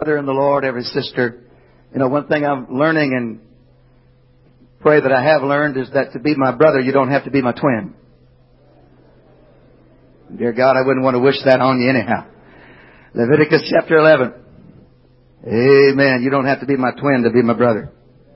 brother in the Lord, every sister. You know, one thing I'm learning and pray that I have learned is that to be my brother, you don't have to be my twin. Dear God, I wouldn't want to wish that on you anyhow. Leviticus chapter 11. Amen. You don't have to be my twin to be my brother.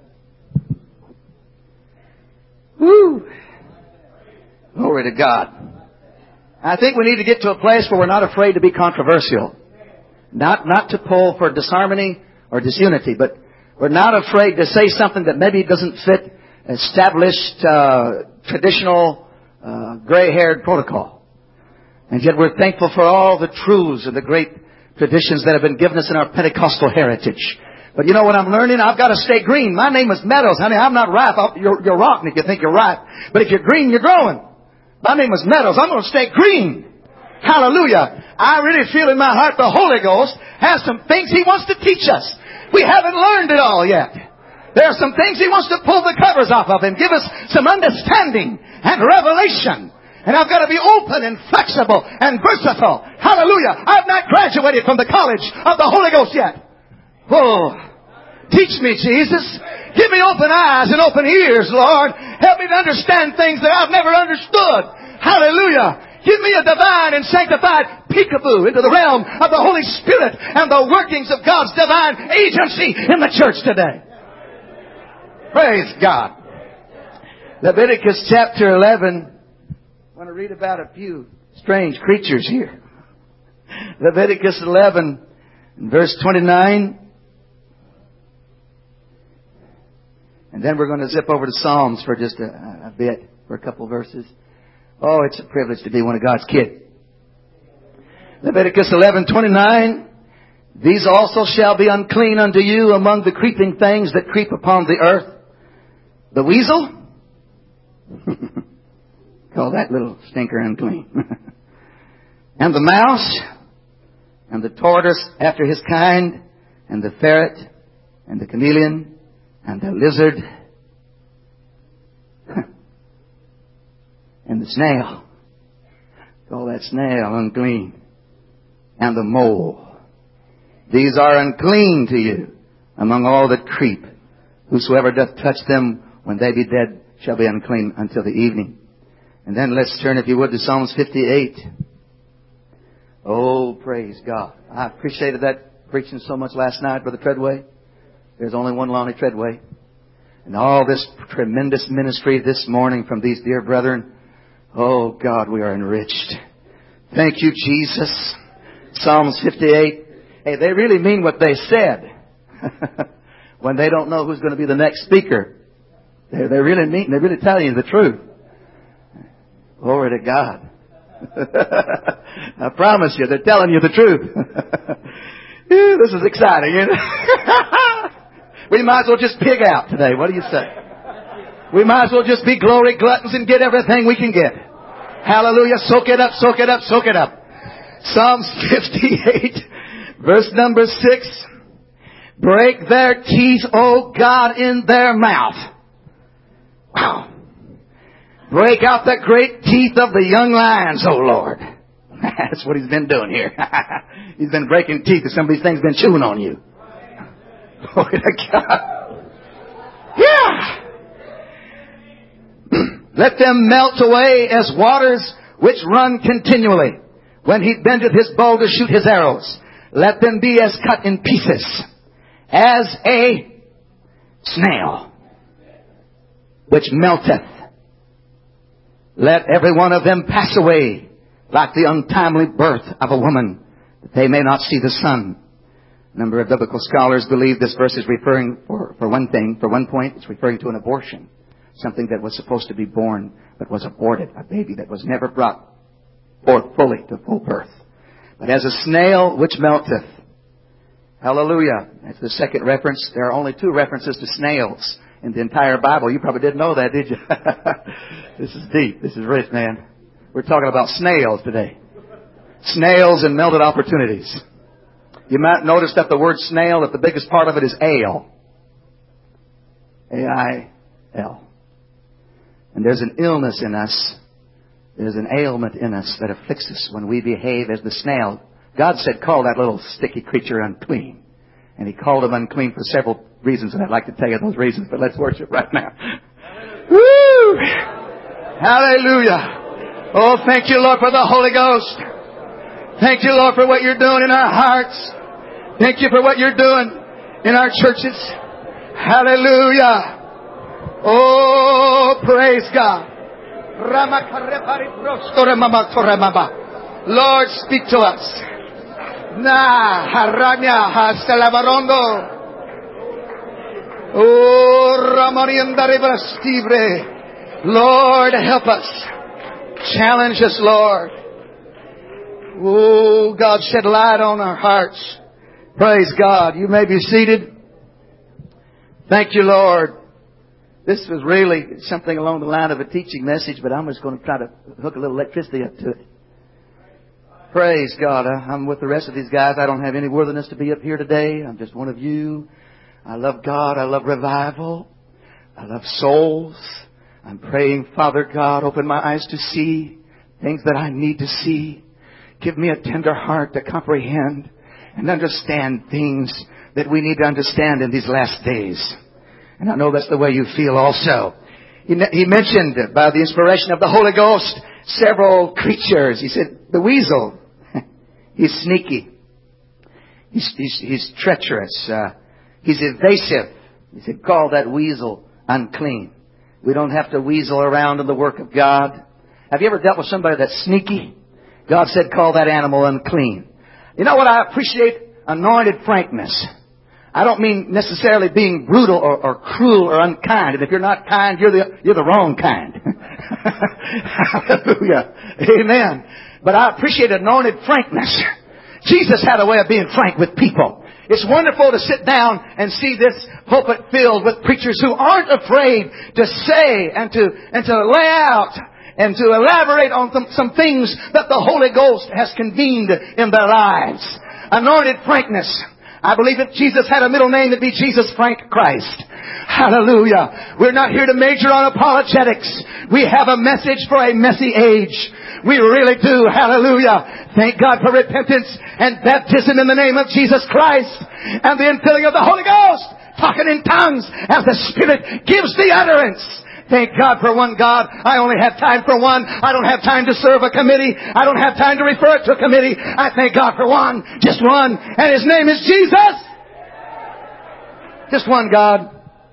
Woo! Glory to God. I think we need to get to a place where we're not afraid to be controversial. Not to pull for disharmony or disunity, but we're not afraid to say something that maybe doesn't fit established, traditional, gray-haired protocol. And yet we're thankful for all the truths and the great traditions that have been given us in our Pentecostal heritage. But you know what I'm learning? I've got to stay green. My name is Meadows, honey. I'm not ripe. You're rotten if you think you're ripe. But if you're green, you're growing. My name is Meadows. I'm going to stay green. Hallelujah. I really feel in my heart the Holy Ghost has some things He wants to teach us. We haven't learned it all yet. There are some things He wants to pull the covers off of and give us some understanding and revelation. And I've got to be open and flexible and versatile. Hallelujah. I've not graduated from the college of the Holy Ghost yet. Oh, teach me, Jesus. Give me open eyes and open ears, Lord. Help me to understand things that I've never understood. Hallelujah. Give me a divine and sanctified peekaboo into the realm of the Holy Spirit and the workings of God's divine agency in the church today. Praise God. Leviticus chapter 11. I want to read about a few strange creatures here. Leviticus 11, verse 29. And then we're going to zip over to Psalms for just a bit, for a couple verses. Oh, it's a privilege to be one of God's kids. Leviticus 11:29. These also shall be unclean unto you among the creeping things that creep upon the earth. The weasel. Call that little stinker unclean. And the mouse. And the tortoise after his kind. And the ferret. And the chameleon. And the lizard. And the snail. Call that snail unclean. And the mole. These are unclean to you among all that creep. Whosoever doth touch them when they be dead shall be unclean until the evening. And then let's turn, if you would, to Psalms 58. Oh, praise God. I appreciated that preaching so much last night, Brother Treadway. There's only one Lonnie Treadway. And all this tremendous ministry this morning from these dear brethren. Oh, God, we are enriched. Thank you, Jesus. Psalms 58. Hey, they really mean what they said. When they don't know who's going to be the next speaker. They really mean, they really tell you the truth. Glory to God. I promise you, they're telling you the truth. This is exciting, isn't it? We might as well just pig out today. What do you say? We might as well just be glory gluttons and get everything we can get. Hallelujah. Soak it up, soak it up, soak it up. Psalms 58, verse number 6. Break their teeth, O God, in their mouth. Wow. Break out the great teeth of the young lions, O Lord. That's what He's been doing here. He's been breaking teeth, and some of these things been chewing on you. Glory to God. Yeah. Let them melt away as waters which run continually. When He bendeth His bow to shoot His arrows, let them be as cut in pieces, as a snail which melteth. Let every one of them pass away like the untimely birth of a woman, that they may not see the sun. A number of biblical scholars believe this verse is referring, for one point, it's referring to an abortion. Something that was supposed to be born, but was aborted. A baby that was never brought forth fully to full birth. But as a snail which melteth. Hallelujah. That's the second reference. There are only 2 references to snails in the entire Bible. You probably didn't know that, did you? This is deep. This is rich, man. We're talking about snails today. Snails and melted opportunities. You might notice that the word snail, that the biggest part of it is ale. A-I-L. And there's an illness in us. There's an ailment in us that afflicts us when we behave as the snail. God said, call that little sticky creature unclean. And He called them unclean for several reasons, and I'd like to tell you those reasons, but let's worship right now. Woo! Hallelujah. Oh, thank you, Lord, for the Holy Ghost. Thank you, Lord, for what you're doing in our hearts. Thank you for what you're doing in our churches. Hallelujah. Oh, praise God. Lord, speak to us. Lord, help us. Challenge us, Lord. Oh, God, shed light on our hearts. Praise God. You may be seated. Thank you, Lord. This was really something along the line of a teaching message, but I'm just going to try to hook a little electricity up to it. Praise God. I'm with the rest of these guys. I don't have any worthiness to be up here today. I'm just one of you. I love God. I love revival. I love souls. I'm praying, Father God, open my eyes to see things that I need to see. Give me a tender heart to comprehend and understand things that we need to understand in these last days. And I know that's the way you feel also. He mentioned, by the inspiration of the Holy Ghost, several creatures. He said, the weasel. He's sneaky. He's treacherous. He's evasive. He said, call that weasel unclean. We don't have to weasel around in the work of God. Have you ever dealt with somebody that's sneaky? God said, call that animal unclean. You know what I appreciate? Anointed frankness. I don't mean necessarily being brutal or cruel or unkind. And if you're not kind, you're the wrong kind. Hallelujah. Amen. But I appreciate anointed frankness. Jesus had a way of being frank with people. It's wonderful to sit down and see this pulpit filled with preachers who aren't afraid to say and to lay out and to elaborate on some things that the Holy Ghost has convened in their lives. Anointed frankness. I believe if Jesus had a middle name, it'd be Jesus Frank Christ. Hallelujah. We're not here to major on apologetics. We have a message for a messy age. We really do. Hallelujah. Thank God for repentance and baptism in the name of Jesus Christ and the infilling of the Holy Ghost. Talking in tongues as the Spirit gives the utterance. Thank God for one God. I only have time for one. I don't have time to serve a committee. I don't have time to refer it to a committee. I thank God for one. Just one. And His name is Jesus. Just one God.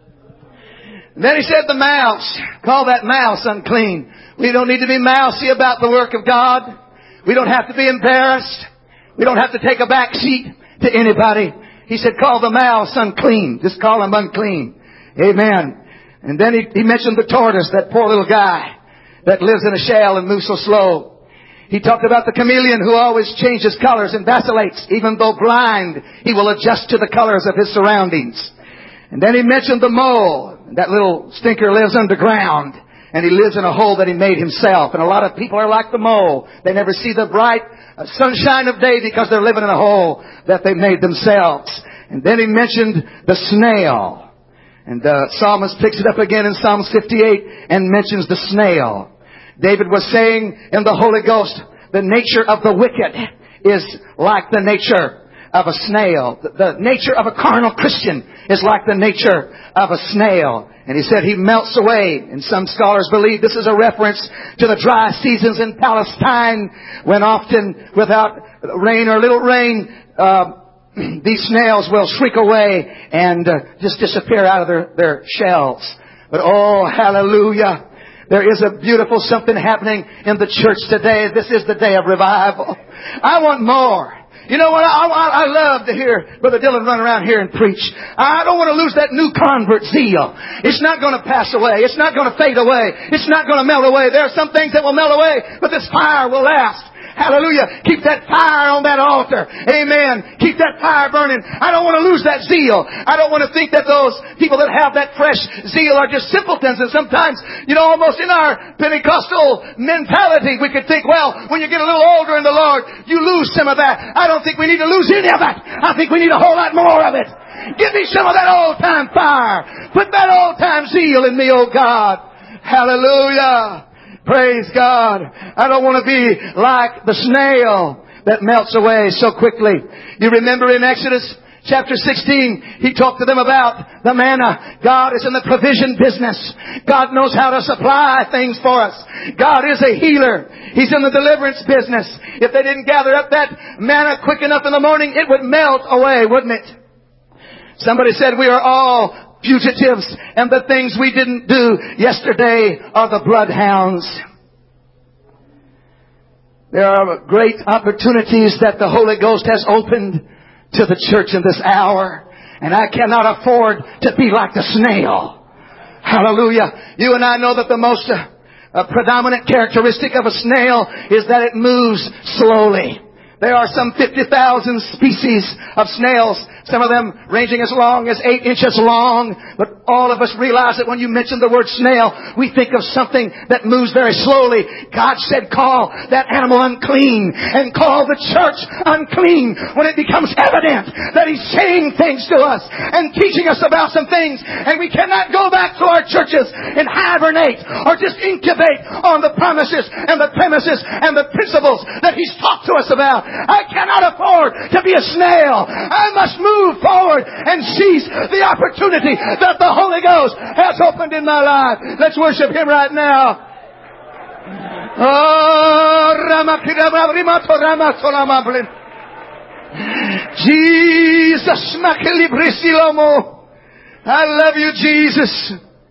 And then He said the mouse. Call that mouse unclean. We don't need to be mousy about the work of God. We don't have to be embarrassed. We don't have to take a back seat to anybody. He said call the mouse unclean. Just call him unclean. Amen. And then he mentioned the tortoise, that poor little guy that lives in a shell and moves so slow. He talked about the chameleon who always changes colors and vacillates. Even though blind, he will adjust to the colors of his surroundings. And then he mentioned the mole. That little stinker lives underground. And he lives in a hole that he made himself. And a lot of people are like the mole. They never see the bright sunshine of day because they're living in a hole that they made themselves. And then he mentioned the snail. And the psalmist picks it up again in Psalms 58 and mentions the snail. David was saying in the Holy Ghost, the nature of the wicked is like the nature of a snail. The nature of a carnal Christian is like the nature of a snail. And he said he melts away. And some scholars believe this is a reference to the dry seasons in Palestine when often without rain or little rain, these snails will shrink away and just disappear out of their shells. But oh, hallelujah. There is a beautiful something happening in the church today. This is the day of revival. I want more. You know what? I love to hear Brother Dillon run around here and preach. I don't want to lose that new convert zeal. It's not going to pass away. It's not going to fade away. It's not going to melt away. There are some things that will melt away, but this fire will last. Hallelujah. Keep that fire on that altar. Amen. Keep that fire burning. I don't want to lose that zeal. I don't want to think that those people that have that fresh zeal are just simpletons. And sometimes, almost in our Pentecostal mentality, we could think, well, when you get a little older in the Lord, you lose some of that. I don't think we need to lose any of that. I think we need a whole lot more of it. Give me some of that old-time fire. Put that old-time zeal in me, oh God. Hallelujah. Praise God. I don't want to be like the snail that melts away so quickly. You remember in Exodus chapter 16, He talked to them about the manna. God is in the provision business. God knows how to supply things for us. God is a healer. He's in the deliverance business. If they didn't gather up that manna quick enough in the morning, it would melt away, wouldn't it? Somebody said we are all fugitives, and the things we didn't do yesterday are the bloodhounds. There are great opportunities that the Holy Ghost has opened to the church in this hour. And I cannot afford to be like the snail. Hallelujah. You and I know that the most predominant characteristic of a snail is that it moves slowly. There are some 50,000 species of snails, some of them ranging as long as 8 inches long. But all of us realize that when you mention the word snail, we think of something that moves very slowly. God said, call that animal unclean, and call the church unclean when it becomes evident that He's saying things to us and teaching us about some things. And we cannot go back to our churches and hibernate or just incubate on the promises and the premises and the principles that He's talked to us about. I cannot afford to be a snail. I must move forward and seize the opportunity that the Holy Ghost has opened in my life. Let's worship Him right now. Jesus, I love you, Jesus.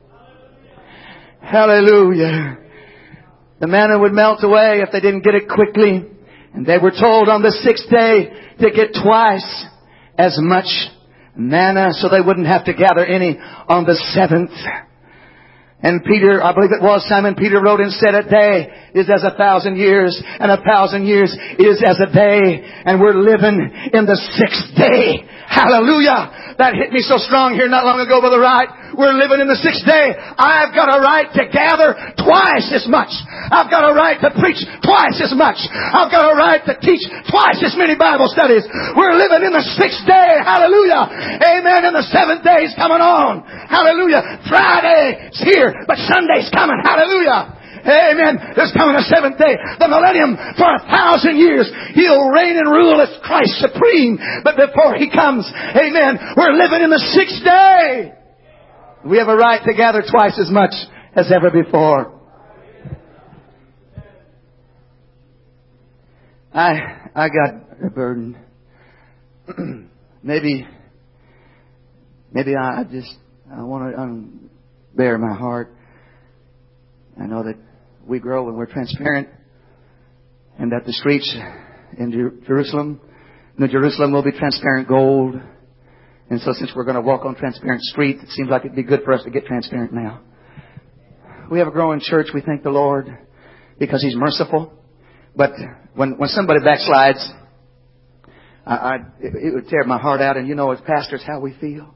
Hallelujah. The manna would melt away if they didn't get it quickly. And they were told on the 6th day to get twice as much manna so they wouldn't have to gather any on the 7th. And Peter, I believe it was Simon Peter, wrote and said, a day is as 1,000 years, and 1,000 years is as a day. And we're living in the 6th day. Hallelujah. That hit me so strong here not long ago, Brother Wright. We're living in the 6th day. I've got a right to gather twice as much. I've got a right to preach twice as much. I've got a right to teach twice as many Bible studies. We're living in the 6th day. Hallelujah. Amen. And the 7th day is coming on. Hallelujah. Friday's here, but Sunday's coming. Hallelujah. Amen. There's coming a 7th day. The millennium for 1,000 years. He'll reign and rule as Christ supreme. But before He comes, amen, we're living in the 6th day. We have a right to gather twice as much as ever before. I got a burden. Maybe I want to unbear my heart. I know that we grow when we're transparent, and that the streets in Jerusalem, New Jerusalem, will be transparent gold. And so since we're going to walk on transparent streets, it seems like it'd be good for us to get transparent now. We have a growing church. We thank the Lord because He's merciful. But when somebody backslides, it would tear my heart out. And you know, as pastors, how we feel.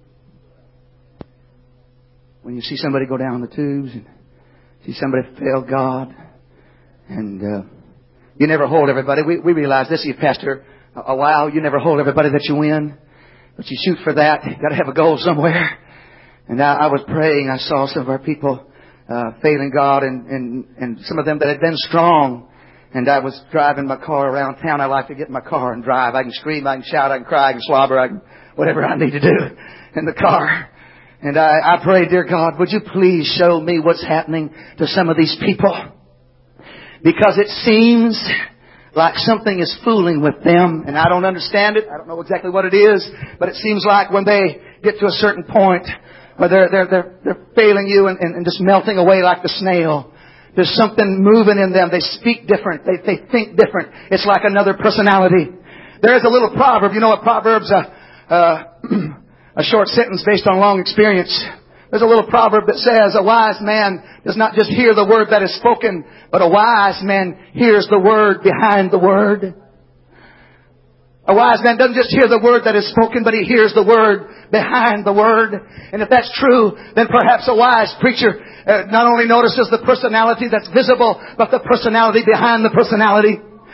When you see somebody go down the tubes and see somebody fail God. And you never hold everybody. We realize this. You pastor a while. You never hold everybody that you win. But you shoot for that. You've got to have a goal somewhere. And I was praying. I saw some of our people failing God, and some of them that had been strong. And I was driving my car around town. I like to get in my car and drive. I can scream, I can shout, I can cry, I can slobber, whatever I need to do in the car. And I pray, dear God, would you please show me what's happening to some of these people? Because it seems like something is fooling with them, and I don't understand it. I don't know exactly what it is, but it seems like when they get to a certain point where they're failing you and just melting away like the snail. There's something moving in them. They speak different. They think different. It's like another personality. There is a little proverb. You know what proverb's a short sentence based on long experience. There's a little proverb that says, a wise man does not just hear the word that is spoken, but a wise man hears the word behind the word. A wise man doesn't just hear the word that is spoken, but he hears the word behind the word. And if that's true, then perhaps a wise preacher not only notices the personality that's visible, but the personality behind the personality.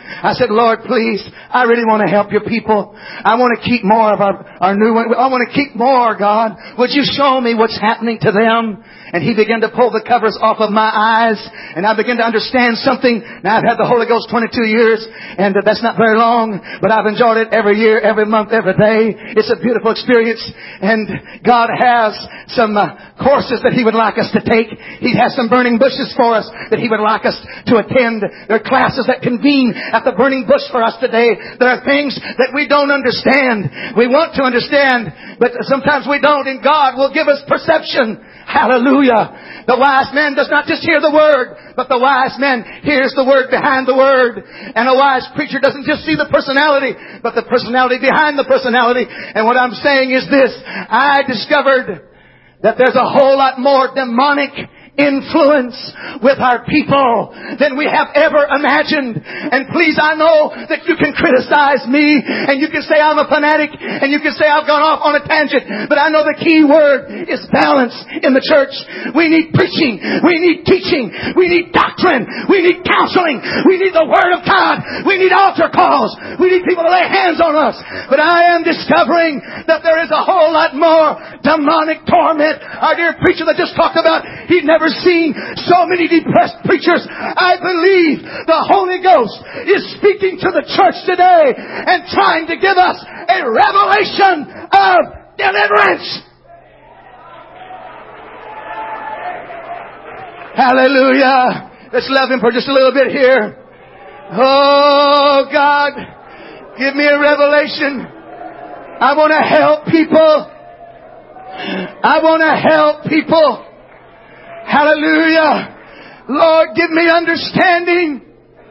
I said, Lord, please, I really want to help your people. I want to keep more of our new one. I want to keep more, God. Would you show me what's happening to them? And He began to pull the covers off of my eyes, and I began to understand something. Now, I've had the Holy Ghost 22 years, and that's not very long, but I've enjoyed it every year, every month, every day. It's a beautiful experience, and God has some courses that He would like us to take. He has some burning bushes for us that He would like us to attend. There are classes that convene at the burning bush for us today. There are things that we don't understand. We want to understand, but sometimes we don't, and God will give us perception. Hallelujah. The wise man does not just hear the Word, but the wise man hears the Word behind the Word. And a wise preacher doesn't just see the personality, but the personality behind the personality. And what I'm saying is this. I discovered that there's a whole lot more demonic influence with our people than we have ever imagined. And please, I know that you can criticize me, and you can say I'm a fanatic, and you can say I've gone off on a tangent, but I know the key word is balance in the church. We need preaching. We need teaching. We need doctrine. We need counseling. We need the Word of God. We need altar calls. We need people to lay hands on us. But I am discovering that there is a whole lot more demonic torment. Our dear preacher that just talked about, he'd never seen so many depressed preachers. I believe the Holy Ghost is speaking to the church today and trying to give us a revelation of deliverance. Hallelujah. Let's love Him for just a little bit here. Oh God, give me a revelation. I want to help people. I want to help people. Hallelujah. Lord, give me understanding.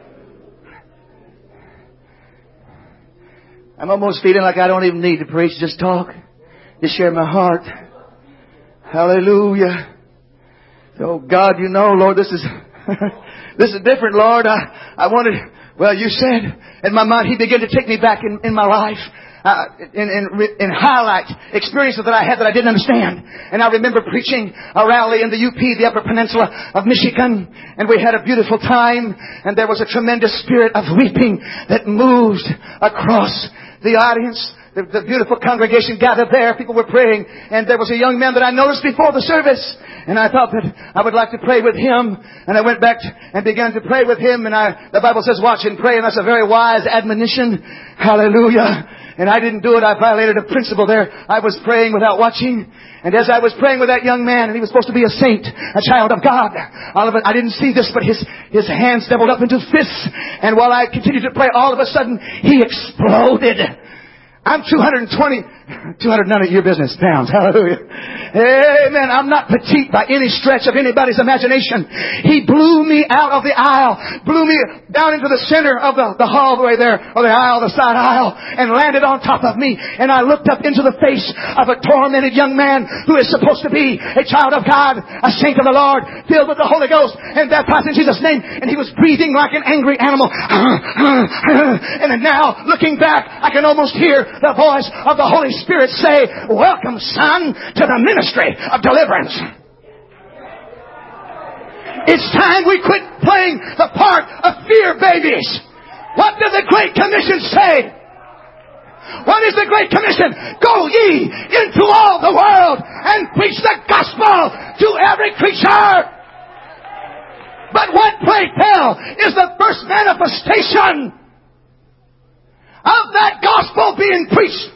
I'm almost feeling like I don't even need to preach. Just talk. Just share my heart. Hallelujah. Oh God, you know, Lord, this is this is different, Lord. I wanted, well, you said, in my mind, He began to take me back in my life. In highlight experiences that I had that I didn't understand. And I remember preaching a rally in the UP, the Upper Peninsula of Michigan, and we had a beautiful time, and there was a tremendous spirit of weeping that moved across the audience. The beautiful congregation gathered there. People were praying, and there was a young man that I noticed before the service, and I thought that I would like to pray with him. And I went back and began to pray with him. And the Bible says, watch and pray, and that's a very wise admonition. Hallelujah. And I didn't do it. I violated a principle there. I was praying without watching. And as I was praying with that young man, and he was supposed to be a saint, a child of God, all of it, I didn't see this, but his hands doubled up into fists. And while I continued to pray, all of a sudden, he exploded. I'm 220, none of your business pounds. Hallelujah. Amen. I'm not petite by any stretch of anybody's imagination. He blew me out of the aisle, blew me down into the center of the hallway there, or the aisle, the side aisle, and landed on top of me. And I looked up into the face of a tormented young man who is supposed to be a child of God, a saint of the Lord, filled with the Holy Ghost, and baptized in Jesus' name. And he was breathing like an angry animal. And now, looking back, I can almost hear the voice of the Holy Spirit say, welcome, son, to the ministry of deliverance. It's time we quit playing the part of fear babies. What did the Great Commission say? What is the Great Commission? Go ye into all the world and preach the gospel to every creature. But what, pray tell, is the first manifestation of that gospel being preached?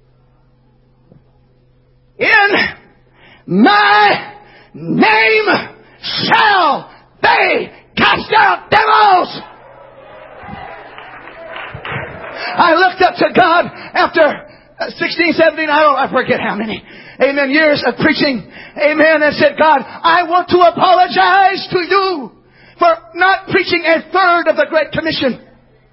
In my name shall they cast out devils. I looked up to God after 16, 17, I forget how many, amen, years of preaching, amen, and said, God, I want to apologize to you for not preaching a third of the Great Commission.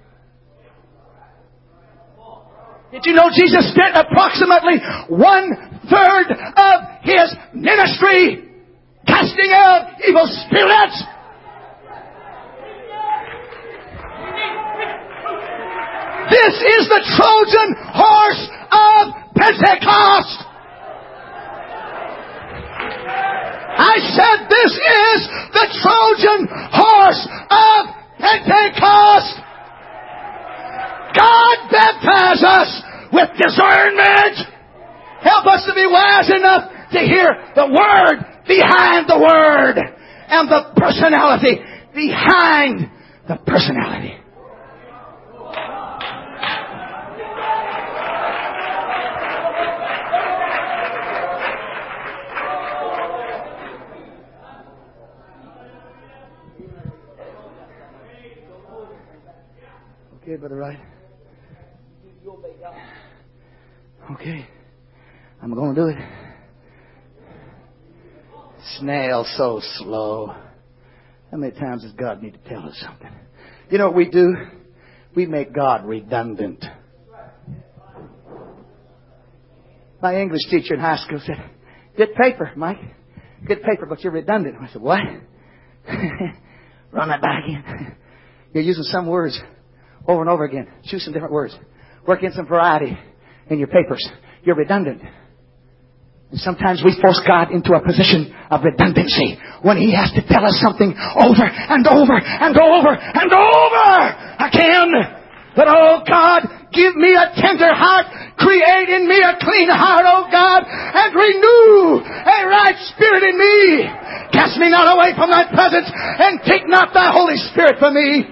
Did you know Jesus spent approximately 1/3 of His ministry casting out evil spirits? This is the Trojan horse of Pentecost. I said this is the Trojan horse of Pentecost. Baptize us with discernment. Help us to be wise enough to hear the Word behind the Word and the personality behind the personality. Okay, Brother Wright. Okay. I'm going to do it. Snail so slow. How many times does God need to tell us something? You know what we do? We make God redundant. My English teacher in high school said, "Good paper, Mike. Good paper, but you're redundant." I said, "What?" Run that back again. You're using some words over and over again. Choose some different words. Work in some variety in your papers. You're redundant. And sometimes we force God into a position of redundancy when He has to tell us something over and over and over and over again. But, oh God, give me a tender heart. Create in me a clean heart, oh God, and renew a right spirit in me. Cast me not away from Thy presence, and take not Thy Holy Spirit from me.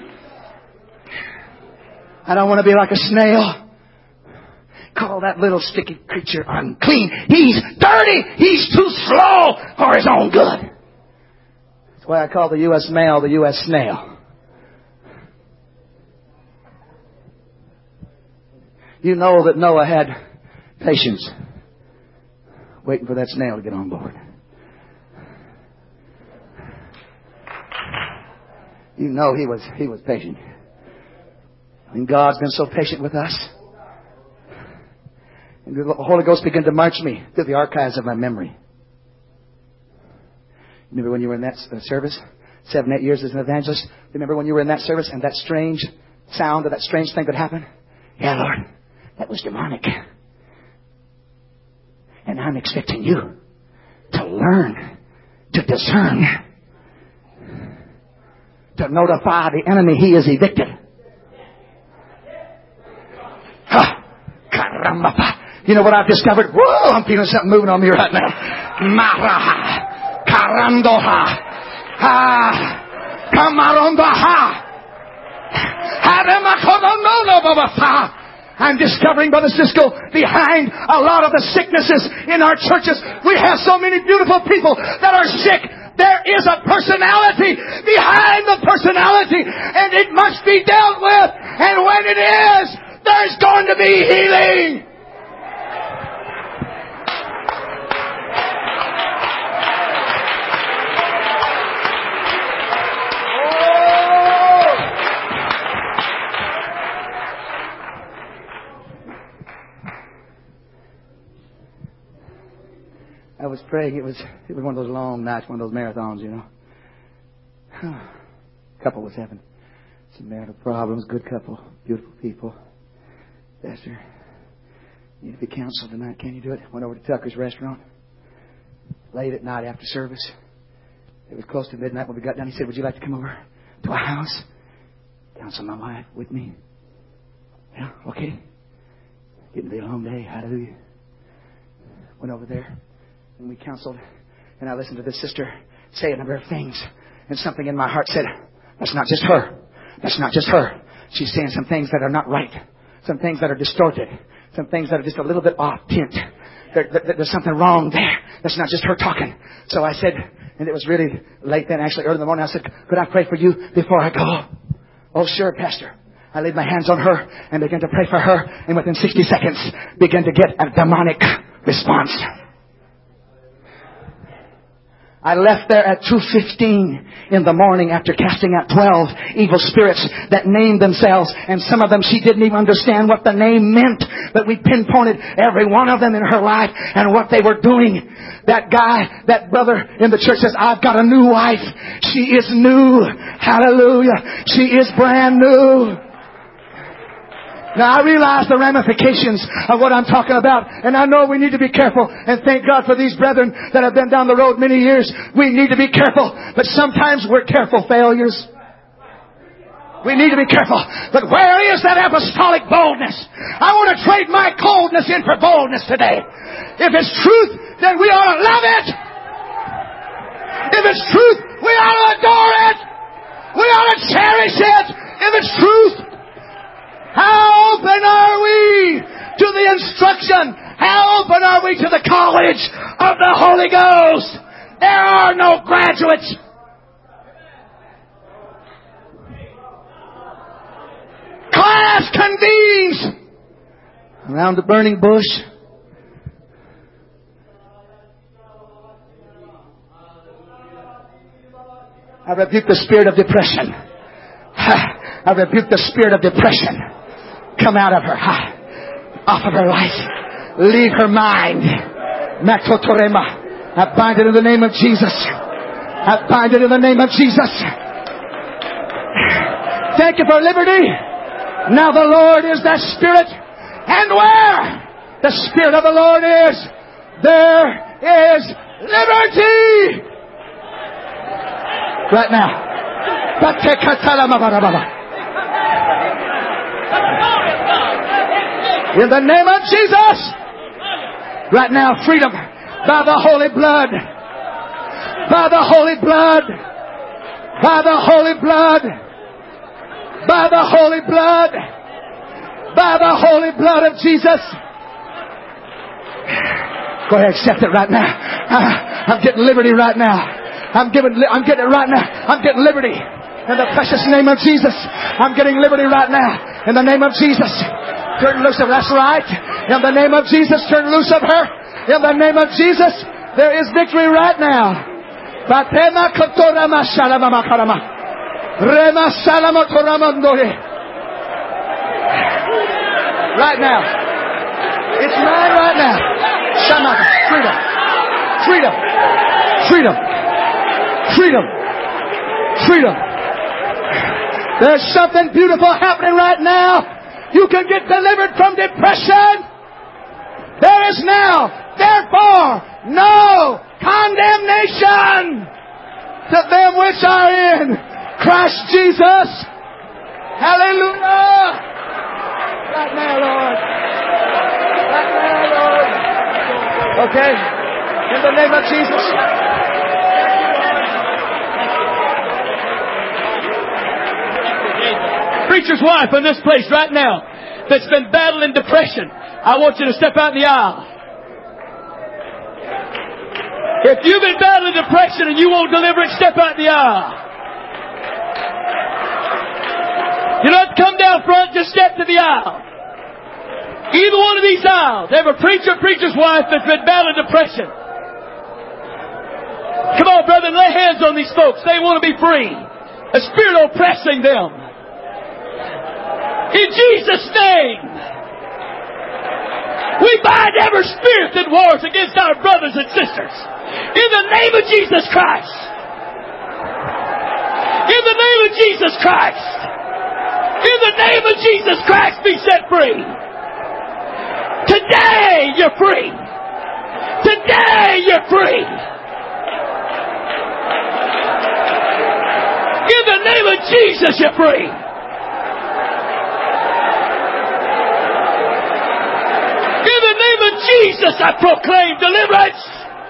I don't want to be like a snail. Call that little sticky creature unclean. He's dirty. He's too slow for his own good. That's why I call the U.S. male the U.S. snail. You know that Noah had patience waiting for that snail to get on board. You know he was patient. And God's been so patient with us. And the Holy Ghost began to march me through the archives of my memory. Remember when you were in that service? 7, 8 years as an evangelist. Remember when you were in that service and that strange sound or that strange thing that happened? Yeah, Lord. That was demonic. And I'm expecting you to learn, to discern, to notify the enemy he is evicted. Caramba. You know what I've discovered? Whoa, I'm feeling something moving on me right now. Maraha. Karandoha. Kamarondaha. Haremakodononobabaha. I'm discovering, Brother Cisco, behind a lot of the sicknesses in our churches, we have so many beautiful people that are sick. There is a personality behind the personality, and it must be dealt with. And when it is, there's going to be healing. I was praying. It was one of those long nights, one of those marathons, you know. Couple was having some marital problems. Good couple, beautiful people. Pastor, you need to be counseled tonight. Can you do it? Went over to Tucker's restaurant. Late at night after service. It was close to midnight when we got done. He said, "Would you like to come over to our house? Counsel my wife with me." Yeah, okay. Getting to be a long day. Hallelujah. Went over there. And we counseled, and I listened to this sister say a number of things. And something in my heart said, that's not just her. That's not just her. She's saying some things that are not right. Some things that are distorted. Some things that are just a little bit off tint. There's something wrong there. That's not just her talking. So I said, and it was really late then, actually early in the morning, I said, "Could I pray for you before I go?" "Oh, sure, Pastor." I laid my hands on her and began to pray for her. And within 60 seconds, began to get a demonic response. I left there at 2:15 in the morning after casting out 12 evil spirits that named themselves. And some of them she didn't even understand what the name meant. But we pinpointed every one of them in her life and what they were doing. That guy, that brother in the church says, "I've got a new wife. She is new." Hallelujah. She is brand new. Now, I realize the ramifications of what I'm talking about, and I know we need to be careful, and thank God for these brethren that have been down the road many years. We need to be careful, but sometimes we're careful failures. We need to be careful. But where is that apostolic boldness? I want to trade my coldness in for boldness today. If it's truth, then we ought to love it. If it's truth, we ought to adore it. We ought to cherish it. If it's truth, how open are we to the instruction? How open are we to the college of the Holy Ghost? There are no graduates. Class convenes around the burning bush. I rebuke the spirit of depression. I rebuke the spirit of depression. Come out of her. Off of her life. Leave her mind. Makotorema. I bind it in the name of Jesus. I bind it in the name of Jesus. Thank you for liberty. Now the Lord is that Spirit. And where the Spirit of the Lord is, there is liberty. Right now. In the name of Jesus. Right now, freedom by the Holy Blood. By the Holy Blood. By the Holy Blood. By the Holy Blood. By the Holy Blood of Jesus. Go ahead, accept it right now. I'm getting liberty right now. I'm getting it right now. I'm getting liberty. In the precious name of Jesus. I'm getting liberty right now. In the name of Jesus. Turn loose of her. That's right. In the name of Jesus, turn loose of her. In the name of Jesus, there is victory right now. Right now. It's mine right now. Shama. Freedom. Freedom. Freedom. Freedom. Freedom. There's something beautiful happening right now. You can get delivered from depression. There is now, therefore, no condemnation to them which are in Christ Jesus. Hallelujah. Right now, Lord. Right now, Lord. Okay. In the name of Jesus. Preacher's wife in this place right now that's been battling depression, I want you to step out in the aisle. If you've been battling depression and you won't deliver it, step out in the aisle. You don't have to come down front, just step to the aisle. Either one of these aisles, have a preacher's wife that's been battling depression. Come on, brother, lay hands on these folks. They want to be free. A spirit oppressing them. In Jesus' name, we bind every spirit that wars against our brothers and sisters. In the name of Jesus Christ. In the name of Jesus Christ. In the name of Jesus Christ, be set free. Today, you're free. Today, you're free. In the name of Jesus, you're free. In the name of Jesus, I proclaim deliverance.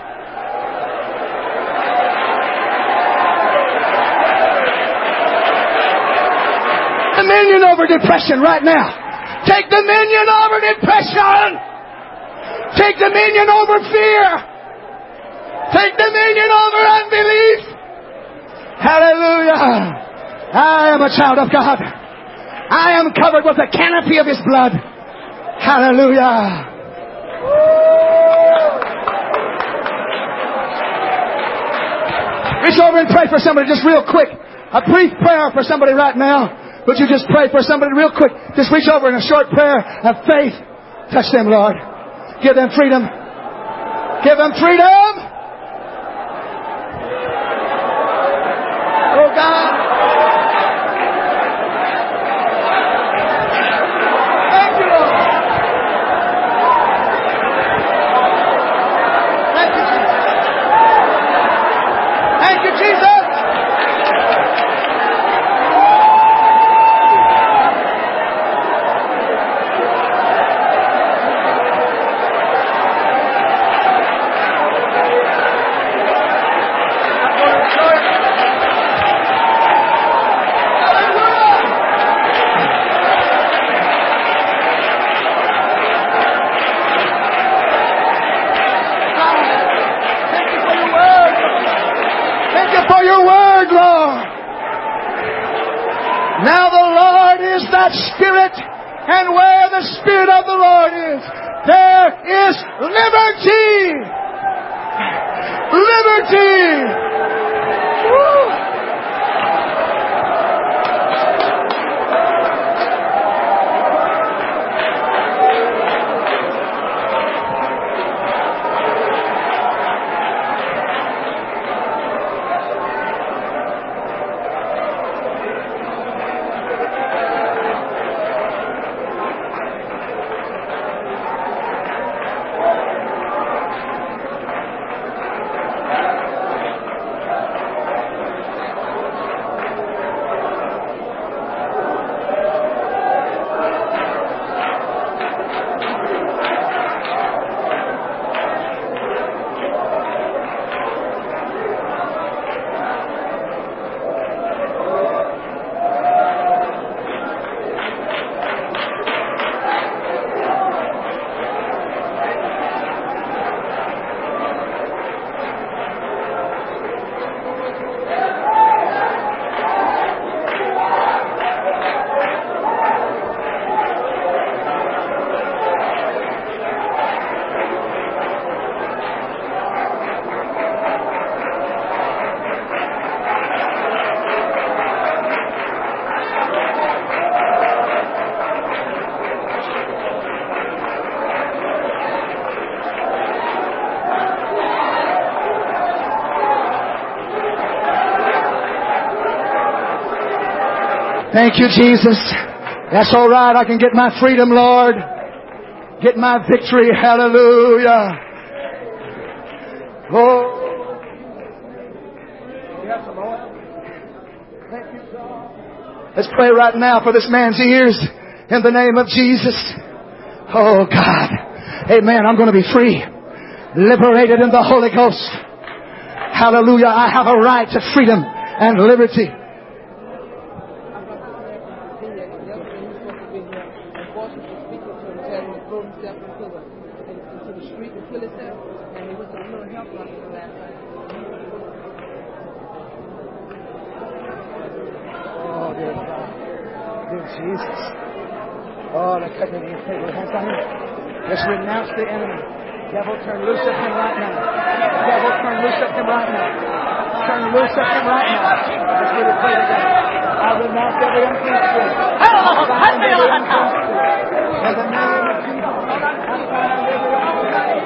Dominion over depression right now. Take dominion over depression. Take dominion over fear. Take dominion over unbelief. Hallelujah. I am a child of God. I am covered with the canopy of His blood. Hallelujah. Reach over and pray for somebody just real quick. A brief prayer for somebody right now. Would you just pray for somebody real quick? Just reach over in a short prayer of faith. Touch them, Lord. Give them freedom. Give them freedom. Oh, God. Thank you, Lord. Thank you, Jesus. Thank you, Jesus. Now the Lord is that Spirit, and where the Spirit of the Lord is, there is liberty! Liberty! Woo! Thank you, Jesus. That's all right. I can get my freedom, Lord. Get my victory. Hallelujah. Oh. Yes, Lord. Thank you, God. Let's pray right now for this man's ears in the name of Jesus. Oh, God. Amen. I'm going to be free. Liberated in the Holy Ghost. Hallelujah. I have a right to freedom and liberty. Jesus. Oh, let's take it in your favor. Hands on him. Let's renounce the enemy. Devil, turn loose of him right now. Devil, turn loose of him right now. Turn loose of him right now. Let's really pray together. I renounce every unclean spirit. I bind every unclean spirit. In the name of Jesus. I bind every unclean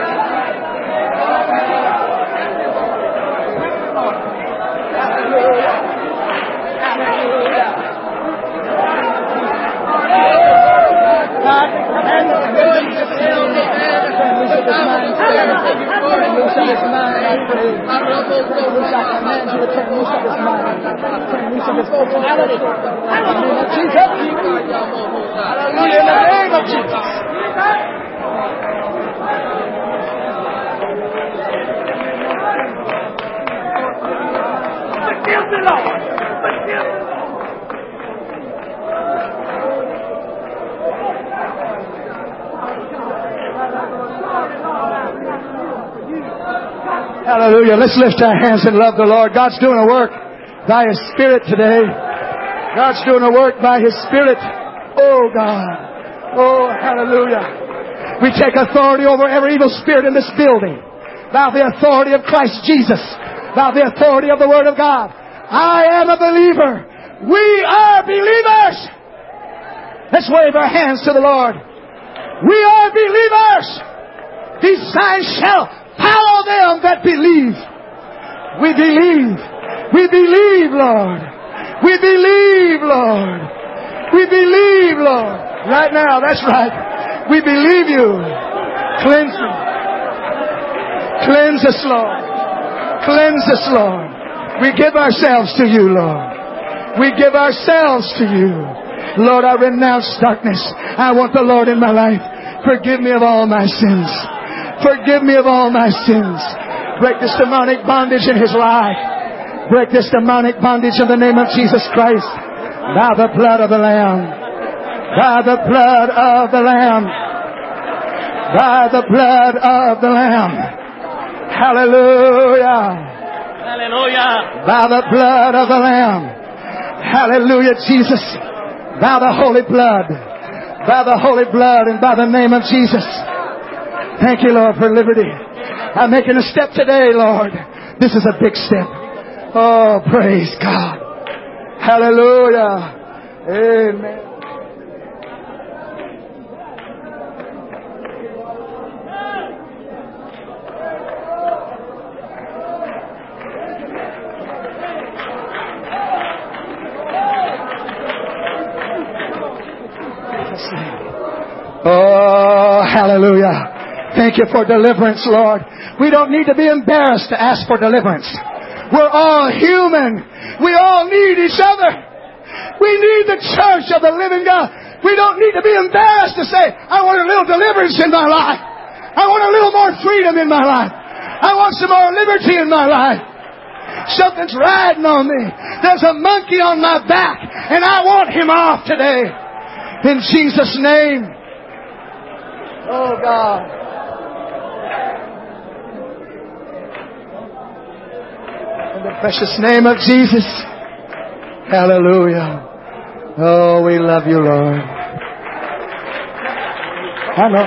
spirit. Hallelujah. Hallelujah. Hallelujah. Let's lift our hands and love the Lord. God's doing a work by His Spirit today. God's doing a work by His Spirit. Oh, God. Oh, hallelujah. We take authority over every evil spirit in this building. By the authority of Christ Jesus. By the authority of the Word of God. I am a believer. We are believers. Let's wave our hands to the Lord. We are believers. These signs shall follow them that believe. We believe. We believe, Lord. We believe, Lord. We believe, Lord. Right now, that's right. We believe you. Cleanse me. Cleanse us, Lord. Cleanse us, Lord. We give ourselves to you, Lord. We give ourselves to you. Lord, I renounce darkness. I want the Lord in my life. Forgive me of all my sins. Forgive me of all my sins. Break this demonic bondage in his life. Break this demonic bondage in the name of Jesus Christ. By the blood of the Lamb. By the blood of the Lamb. By the blood of the Lamb. Hallelujah. Hallelujah. By the blood of the Lamb. Hallelujah, Jesus. By the holy blood. By the holy blood and by the name of Jesus. Thank you, Lord, for liberty. I'm making a step today, Lord. This is a big step. Oh, praise God. Hallelujah. Amen. Oh, hallelujah. Thank you for deliverance, Lord. We don't need to be embarrassed to ask for deliverance. We're all human. We all need each other. We need the church of the living God. We don't need to be embarrassed to say, I want a little deliverance in my life. I want a little more freedom in my life. I want some more liberty in my life. Something's riding on me. There's a monkey on my back, and I want him off today. In Jesus' name. Oh, God. In the precious name of Jesus. Hallelujah. Oh, we love you, Lord. I know.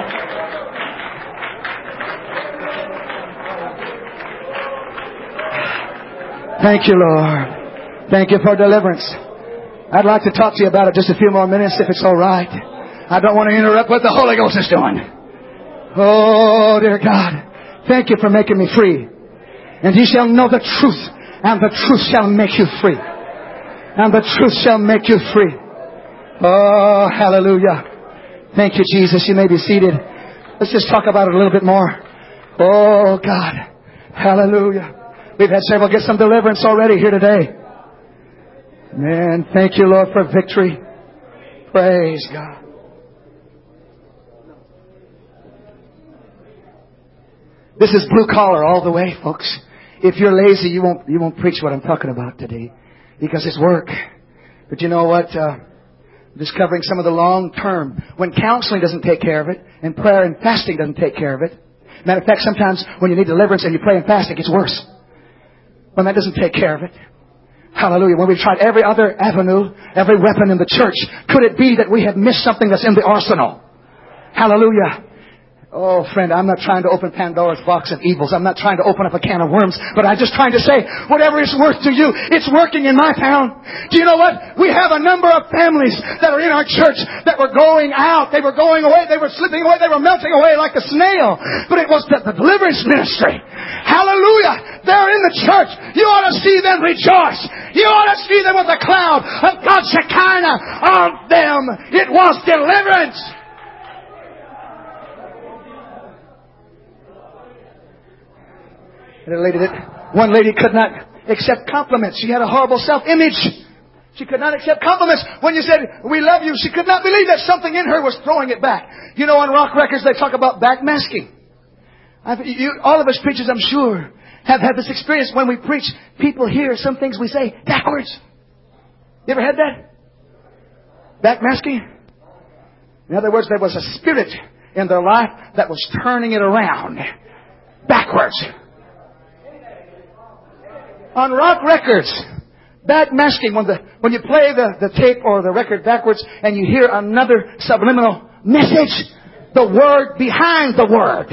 Thank you, Lord. Thank you for deliverance. I'd like to talk to you about it just a few more minutes if it's all right. I don't want to interrupt what the Holy Ghost is doing. Oh, dear God. Thank you for making me free. And ye shall know the truth, and the truth shall make you free. And the truth shall make you free. Oh, hallelujah. Thank you, Jesus. You may be seated. Let's just talk about it a little bit more. Oh, God. Hallelujah. We've had several get some deliverance already here today. Man, thank you, Lord, for victory. Praise God. This is blue collar all the way, folks. If you're lazy, you won't preach what I'm talking about today, because it's work. But you know what? Discovering some of the long term, when counseling doesn't take care of it, and prayer and fasting doesn't take care of it. Matter of fact, sometimes when you need deliverance and you pray and fast, it gets worse. When that doesn't take care of it. Hallelujah. When we've tried every other avenue, every weapon in the church, could it be that we have missed something that's in the arsenal? Hallelujah. Oh, friend, I'm not trying to open Pandora's box of evils. I'm not trying to open up a can of worms. But I'm just trying to say, whatever it's worth to you, it's working in my town. Do you know what? We have a number of families that are in our church that were going out. They were going away. They were slipping away. They were melting away like a snail. But it was the deliverance ministry. Hallelujah. They're in the church. You ought to see them rejoice. You ought to see them with a cloud of God's Shekinah on them. It was deliverance. One lady could not accept compliments. She had a horrible self-image. She could not accept compliments. When you said, we love you, she could not believe that something in her was throwing it back. You know, on Rock Records, they talk about backmasking. All of us preachers, I'm sure, have had this experience. When we preach, people hear some things we say backwards. You ever had that? Backmasking? In other words, there was a spirit in their life that was turning it around backwards. On Rock Records, backmasking, when you play the tape or the record backwards and you hear another subliminal message, the word behind the word.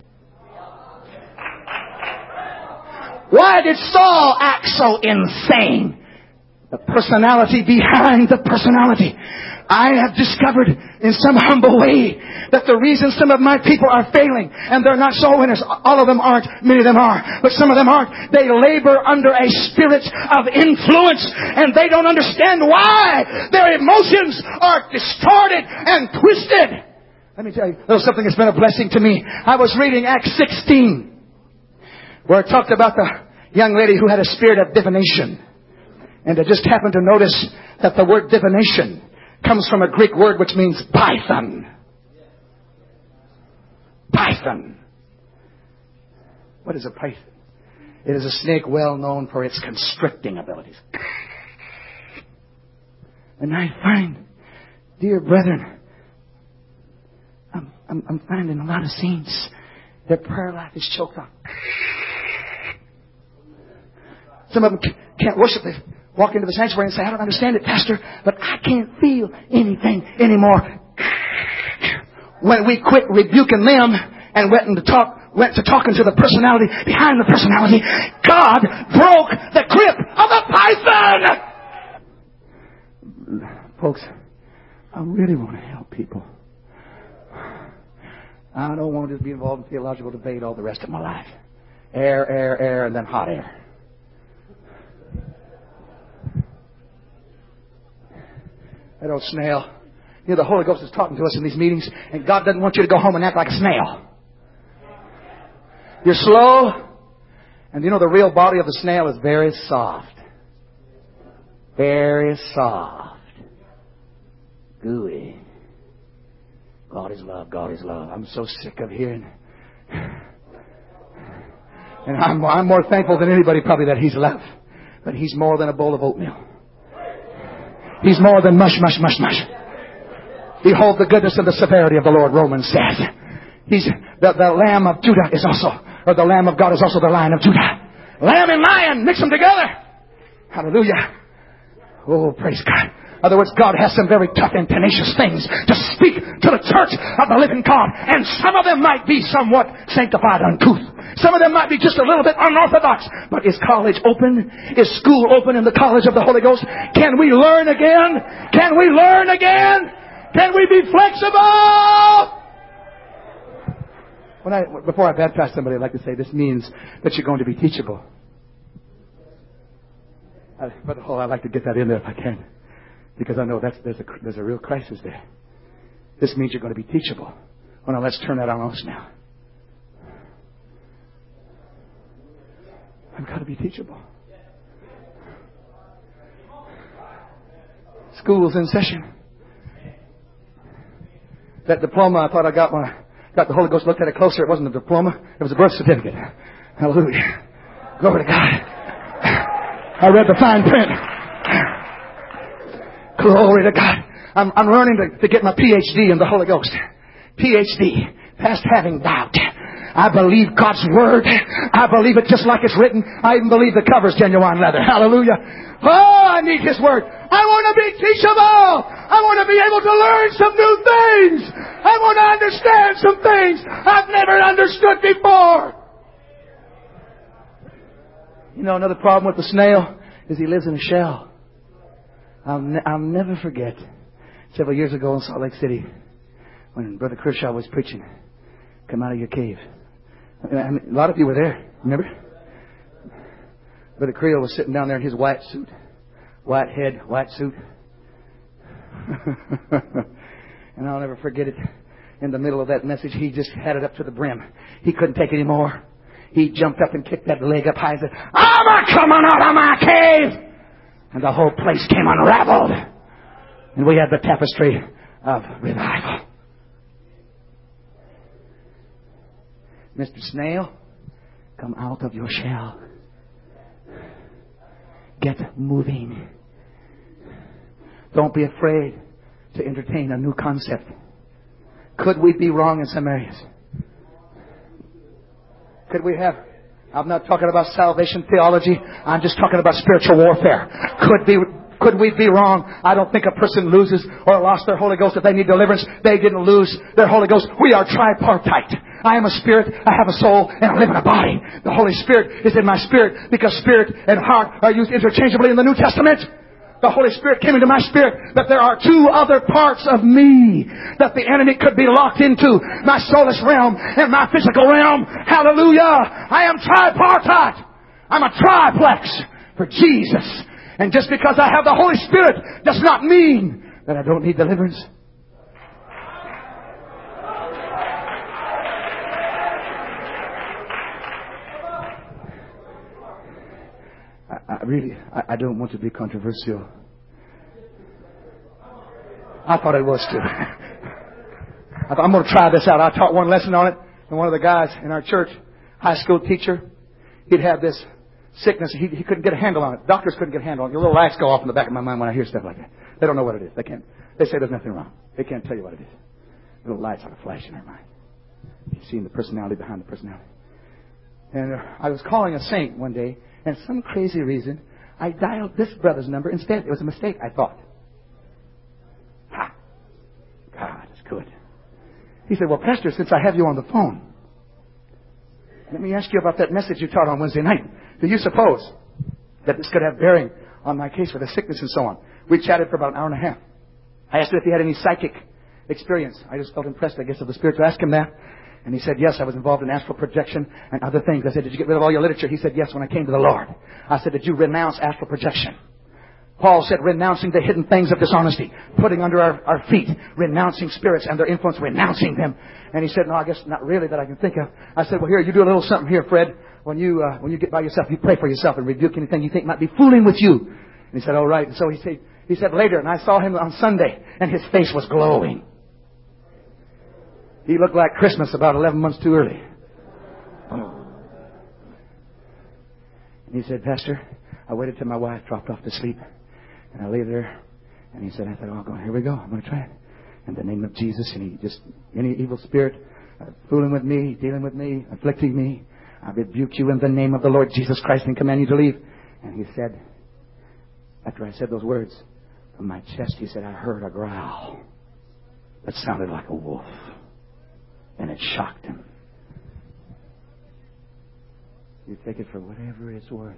Why did Saul act so insane? The personality behind the personality. I have discovered in some humble way that the reason some of my people are failing, and they're not soul winners, all of them aren't, many of them are, but some of them aren't, they labor under a spirit of influence, and they don't understand why their emotions are distorted and twisted. Let me tell you, there's something that's been a blessing to me. I was reading Acts 16, where it talked about the young lady who had a spirit of divination. And I just happened to notice that the word divination comes from a Greek word which means python. Python. What is a python? It is a snake well known for its constricting abilities. And I find, dear brethren, I'm finding a lot of saints, their prayer life is choked on. Some of them can't worship. walk into the sanctuary and say, I don't understand it, Pastor, but I can't feel anything anymore. When we quit rebuking them and went to talking to the personality behind the personality, God broke the grip of the python! Folks, I really want to help people. I don't want to be involved in theological debate all the rest of my life. Air, and then hot air. That old snail. You know, the Holy Ghost is talking to us in these meetings, and God doesn't want you to go home and act like a snail. You're slow, and you know the real body of the snail is very soft. Very soft. Gooey. God is love, God is love. I'm so sick of hearing. And I'm more thankful than anybody probably that He's love. But He's more than a bowl of oatmeal. He's more than mush. Behold the goodness and the severity of the Lord, Romans says. He's the Lamb of Judah is also, or the Lamb of God is also the Lion of Judah. Lamb and lion, mix them together. Hallelujah. Oh, praise God. In other words, God has some very tough and tenacious things to speak to the church of the living God. And some of them might be somewhat sanctified uncouth. Some of them might be just a little bit unorthodox. But is college open? Is school open in the college of the Holy Ghost? Can we learn again? Can we learn again? Can we be flexible? Before I baptize somebody, I'd like to say this means that you're going to be teachable. But I'd like to get that in there if I can. Because I know there's a real crisis there. This means you're going to be teachable. Well, now let's turn that on us now. I've got to be teachable. School's in session. That diploma I thought I got when I got the Holy Ghost, looked at it closer. It wasn't a diploma. It was a birth certificate. Hallelujah. Glory to God. I read the fine print. Glory to God. I'm learning to get my PhD in the Holy Ghost. PhD. Past having doubt. I believe God's Word. I believe it just like it's written. I even believe the cover's genuine leather. Hallelujah. Oh, I need His Word. I want to be teachable. I want to be able to learn some new things. I want to understand some things I've never understood before. You know, another problem with the snail is he lives in a shell. I'll never forget several years ago in Salt Lake City when Brother Kershaw was preaching, Come Out of Your Cave. I mean, a lot of you were there, remember? Brother Creel was sitting down there in his white suit. White head, white suit. And I'll never forget it. In the middle of that message, he just had it up to the brim. He couldn't take it anymore. He jumped up and kicked that leg up high and said, I'm coming out of my cave! And the whole place came unraveled. And we had the tapestry of revival. Mr. Snail, come out of your shell. Get moving. Don't be afraid to entertain a new concept. Could we be wrong in some areas? Could we have... I'm not talking about salvation theology. I'm just talking about spiritual warfare. Could we be wrong? I don't think a person loses or lost their Holy Ghost if they need deliverance. They didn't lose their Holy Ghost. We are tripartite. I am a spirit, I have a soul, and I live in a body. The Holy Spirit is in my spirit because spirit and heart are used interchangeably in the New Testament. The Holy Spirit came into my spirit, but there are two other parts of me that the enemy could be locked into. My soulless realm and my physical realm. Hallelujah! I am tripartite. I'm a triplex for Jesus. And just because I have the Holy Spirit does not mean that I don't need deliverance. I don't want to be controversial. I thought it was too. I'm going to try this out. I taught one lesson on it, and one of the guys in our church, high school teacher, he'd had this sickness. He couldn't get a handle on it. Doctors couldn't get a handle on it. Your little lights go off in the back of my mind when I hear stuff like that. They don't know what it is. They can't. They say there's nothing wrong. They can't tell you what it is. Little lights on a flash in their mind. You've seen the personality behind the personality. And I was calling a saint one day, and some crazy reason, I dialed this brother's number instead. It was a mistake, I thought. Ha! God is good. He said, well, Pastor, since I have you on the phone, let me ask you about that message you taught on Wednesday night. Do you suppose that this could have bearing on my case for the sickness and so on? We chatted for about an hour and a half. I asked him if he had any psychic experience. I just felt impressed, I guess, of the Spirit to ask him that. And he said, yes, I was involved in astral projection and other things. I said, did you get rid of all your literature? He said, yes, when I came to the Lord. I said, did you renounce astral projection? Paul said, renouncing the hidden things of dishonesty, putting under our feet, renouncing spirits and their influence, renouncing them. And he said, no, I guess not really that I can think of. I said, well, here, you do a little something here, Fred. When you get by yourself, you pray for yourself and rebuke anything you think might be fooling with you. And he said, all right. And so he said later, and I saw him on Sunday, and his face was glowing. He looked like Christmas about 11 months too early. And he said, Pastor, I waited till my wife dropped off to sleep. And I lay there. And he said, I thought, oh, here we go. I'm going to try it. In the name of Jesus. And he just, any evil spirit fooling with me, dealing with me, afflicting me, I rebuke you in the name of the Lord Jesus Christ and command you to leave. And he said, after I said those words, from my chest, he said, I heard a growl that sounded like a wolf. And it shocked him. You take it for whatever it's worth.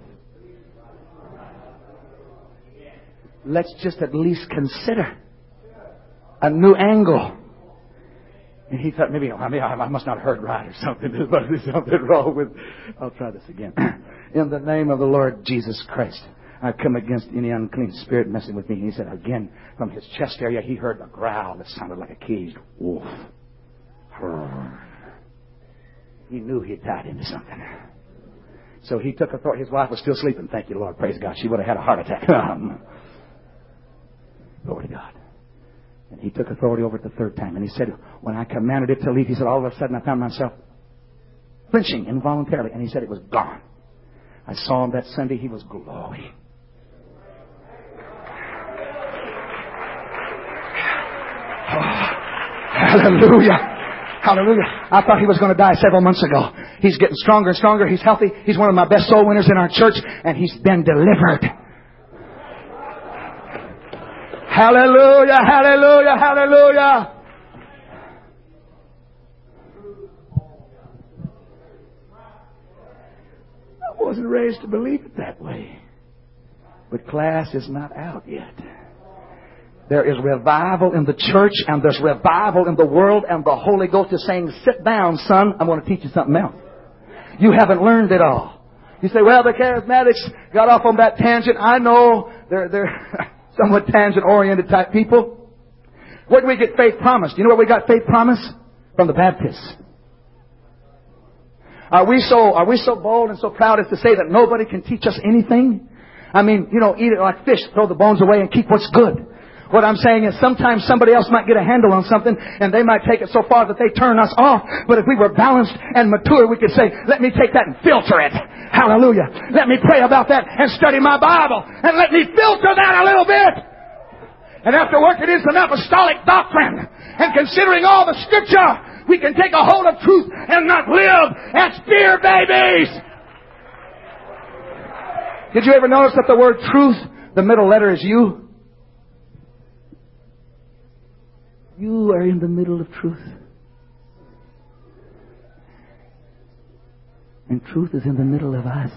Let's just at least consider a new angle. And he thought, maybe I must not have heard right or something. There must be something wrong with... I'll try this again. In the name of the Lord Jesus Christ, I come against any unclean spirit messing with me. And he said, again, from his chest area, he heard a growl that sounded like a caged wolf. He knew he had died into something. So he took authority. His wife was still sleeping. Thank you, Lord. Praise God. She would have had a heart attack. Glory to God. And he took authority over it the third time. And he said, when I commanded it to leave, he said, all of a sudden I found myself flinching involuntarily. And he said it was gone. I saw him that Sunday. He was glowing. Oh, hallelujah. Hallelujah. I thought he was going to die several months ago. He's getting stronger and stronger. He's healthy. He's one of my best soul winners in our church. And he's been delivered. Hallelujah. Hallelujah. Hallelujah. I wasn't raised to believe it that way. But class is not out yet. There is revival in the church, and there's revival in the world, and the Holy Ghost is saying, sit down, son. I'm going to teach you something else. You haven't learned it all. You say, well, the charismatics got off on that tangent. I know they're somewhat tangent-oriented type people. Where do we get faith promise? Do you know where we got faith promise? From the Baptists. Are we so bold and so proud as to say that nobody can teach us anything? I mean, eat it like fish, throw the bones away and keep what's good. What I'm saying is sometimes somebody else might get a handle on something and they might take it so far that they turn us off. But if we were balanced and mature, we could say, let me take that and filter it. Hallelujah. Let me pray about that and study my Bible. And let me filter that a little bit. And after working in some apostolic doctrine and considering all the scripture, we can take a hold of truth and not live as fear babies. Did you ever notice that the word truth, the middle letter is U? You are in the middle of truth. And truth is in the middle of us.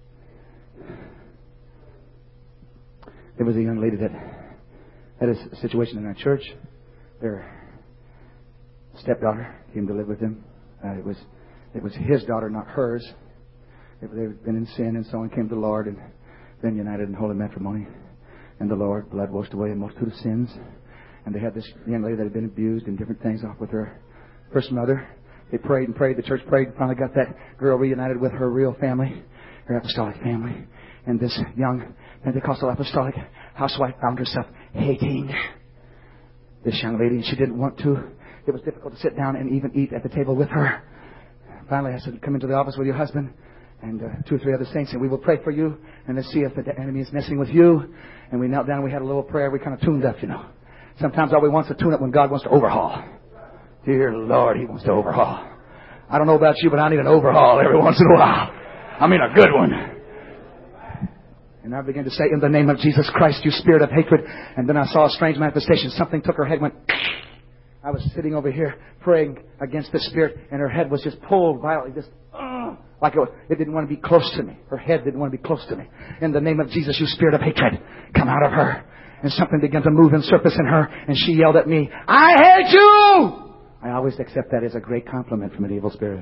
There was a young lady that had a situation in our church. Their stepdaughter came to live with him. It was his daughter, not hers. They've been in sin and so on, came to the Lord and been united in holy matrimony. And the Lord, blood washed away a multitude of sins. And they had this young lady that had been abused and different things off with her first mother. They prayed and prayed. The church prayed and finally got that girl reunited with her real family, her apostolic family. And this young Pentecostal apostolic housewife found herself hating this young lady, and she didn't want to. It was difficult to sit down and even eat at the table with her. Finally, I said, come into the office with your husband and 2 or 3 other saints, and we will pray for you, and let's see if the enemy is messing with you. And we knelt down and we had a little prayer. We kind of tuned up, Sometimes all we want is to tune up when God wants to overhaul. Dear Lord, He wants to overhaul. I don't know about you, but I need an overhaul every once in a while. I mean a good one. And I began to say, in the name of Jesus Christ, you spirit of hatred. And then I saw a strange manifestation. Something took her head, went... I was sitting over here praying against the spirit, and her head was just pulled violently, just like it didn't want to be close to me. Her head didn't want to be close to me. In the name of Jesus, you spirit of hatred, come out of her. And something began to move and surface in her, and she yelled at me, I hate you! I always accept that as a great compliment from an evil spirit.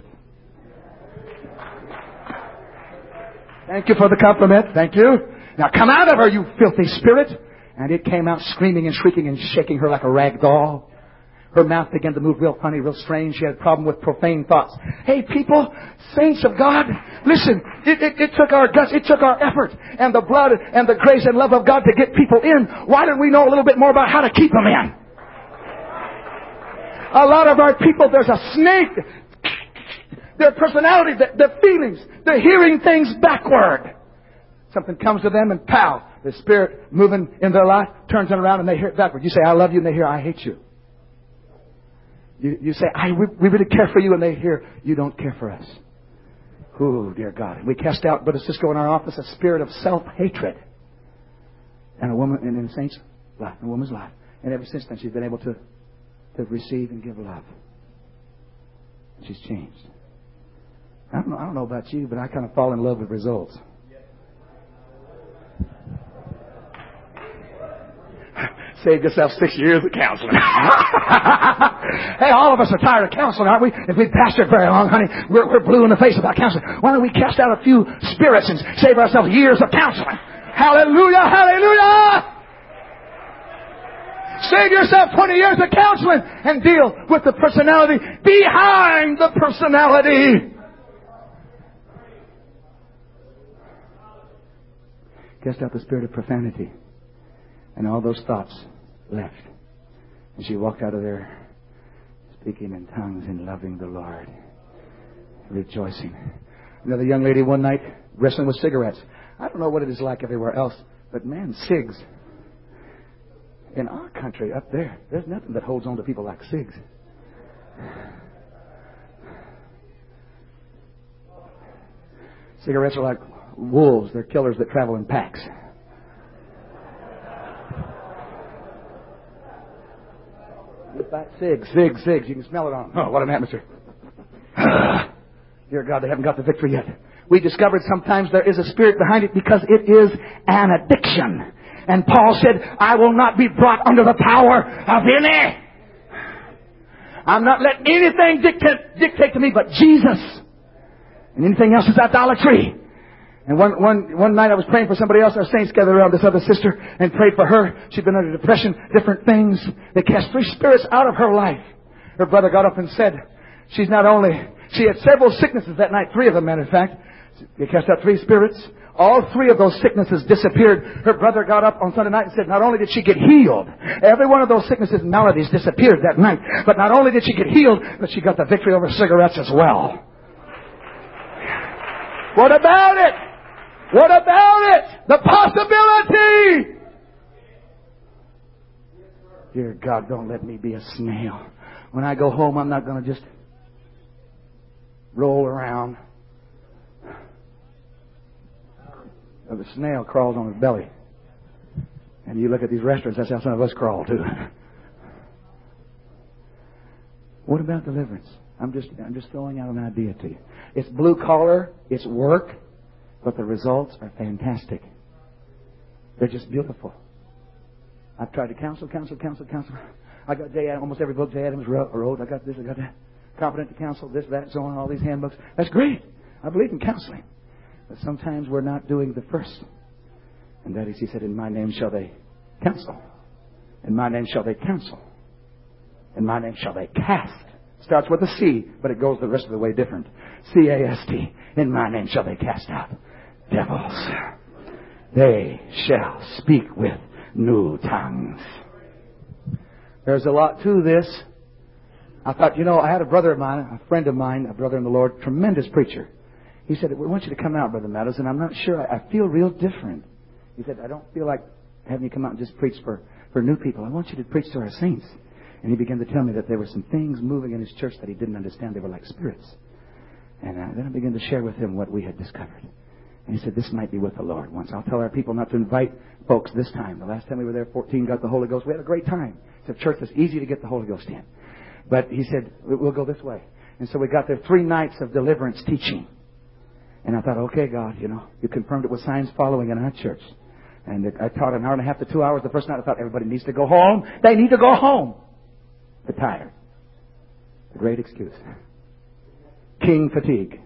Thank you for the compliment. Thank you. Now come out of her, you filthy spirit. And it came out screaming and shrieking and shaking her like a rag doll. Her mouth began to move real funny, real strange. She had a problem with profane thoughts. Hey, people, saints of God, listen, it took our guts, it took our effort, and the blood and the grace and love of God to get people in. Why don't we know a little bit more about how to keep them in? A lot of our people, there's a snake. Their personality, their feelings, they're hearing things backward. Something comes to them and pow, the spirit moving in their life turns them around and they hear it backward. You say, I love you, and they hear, I hate you. You say, we really care for you, and they hear, you don't care for us. Oh, dear God. We cast out, Brother Cisco in our office, a spirit of self-hatred. And a woman, in a saint's life, a woman's life. And ever since then, she's been able to receive and give love. She's changed. I don't know about you, but I kind of fall in love with results. Saved yourself 6 years of counseling. Hey, all of us are tired of counseling, aren't we? If we've pastored very long, honey, we're blue in the face about counseling. Why don't we cast out a few spirits and save ourselves years of counseling? Hallelujah, hallelujah! Save yourself 20 years of counseling and deal with the personality behind the personality. Cast out the spirit of profanity. And all those thoughts left. And she walked out of there speaking in tongues and loving the Lord. Rejoicing. Another young lady one night wrestling with cigarettes. I don't know what it is like everywhere else, but man, cigs. In our country up there, there's nothing that holds on to people like cigs. Cigarettes are like wolves. They're killers that travel in packs. Cigs. You can smell it on them. Oh, what an atmosphere. Dear God, they haven't got the victory yet. We discovered sometimes there is a spirit behind it because it is an addiction. And Paul said, I will not be brought under the power of any. I'm not letting anything dictate to me but Jesus. And anything else is idolatry. And one night I was praying for somebody else. Our saints gathered around this other sister and prayed for her. She'd been under depression, different things. They cast 3 spirits out of her life. Her brother got up and said, she had several sicknesses that night, 3 of them, matter of fact. They cast out 3 spirits. All 3 of those sicknesses disappeared. Her brother got up on Sunday night and said, not only did she get healed, every one of those sicknesses and maladies disappeared that night. But not only did she get healed, but she got the victory over cigarettes as well. What about it? What about it? The possibility! Dear God, don't let me be a snail. When I go home, I'm not going to just roll around. The snail crawls on his belly. And you look at these restaurants, that's how some of us crawl too. What about deliverance? I'm just throwing out an idea to you. It's blue collar, it's work, but the results are fantastic. They're just beautiful. I've tried to counsel. I got almost every book Jay Adams wrote. I got this, I got that. Competent to counsel, this, that, so on, all these handbooks. That's great. I believe in counseling. But sometimes we're not doing the first. And that is, he said, in my name shall they counsel. In my name shall they counsel. In my name shall they cast. Starts with a C, but it goes the rest of the way different. C-A-S-T. In my name shall they cast out devils. They shall speak with new tongues. There's a lot to this. I thought, I had a brother of mine, a friend of mine, a brother in the Lord, tremendous preacher. He said, we want you to come out, Brother Meadows, and I'm not sure. I feel real different. He said, I don't feel like having you come out and just preach for new people. I want you to preach to our saints. And he began to tell me that there were some things moving in his church that he didn't understand. They were like spirits. And then I began to share with him what we had discovered. And he said, this might be with the Lord once. I'll tell our people not to invite folks this time. The last time we were there, 14 got the Holy Ghost. We had a great time. It's a church that's easy to get the Holy Ghost in. But he said, we'll go this way. And so we got there 3 nights of deliverance teaching. And I thought, okay, God, you confirmed it with signs following in our church. And I taught an hour and a half to 2 hours. The first night I thought everybody needs to go home. They need to go home. They're tired. A great excuse. King fatigue.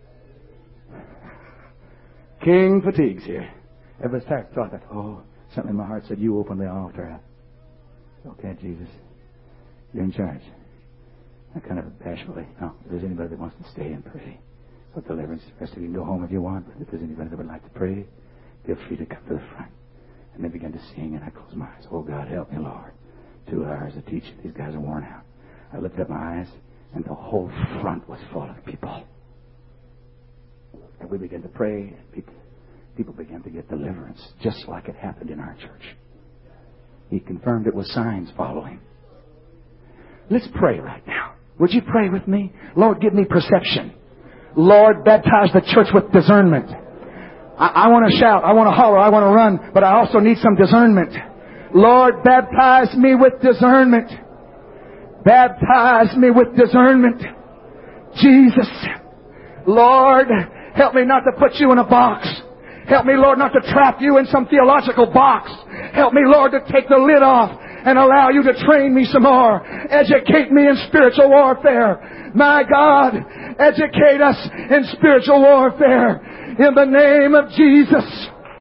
King fatigue's here. Everybody's tired. So I thought, something in my heart said, you open the altar up. Okay, Jesus, you're in charge. I kind of bashfully, if there's anybody that wants to stay and pray for deliverance, the rest of you can go home if you want, but if there's anybody that would like to pray, feel free to come to the front. And they began to sing, and I closed my eyes. Oh, God, help me, Lord. 2 hours of teaching. These guys are worn out. I lifted up my eyes, and the whole front was full of people. And we began to pray, and people began to get deliverance, just like it happened in our church. He confirmed it with signs following. Let's pray right now. Would you pray with me? Lord, give me perception. Lord, baptize the church with discernment. I want to shout, I want to holler, I want to run, but I also need some discernment. Lord, baptize me with discernment. Baptize me with discernment. Jesus, Lord, help me not to put you in a box. Help me, Lord, not to trap you in some theological box. Help me, Lord, to take the lid off and allow you to train me some more. Educate me in spiritual warfare. My God, educate us in spiritual warfare. In the name of Jesus.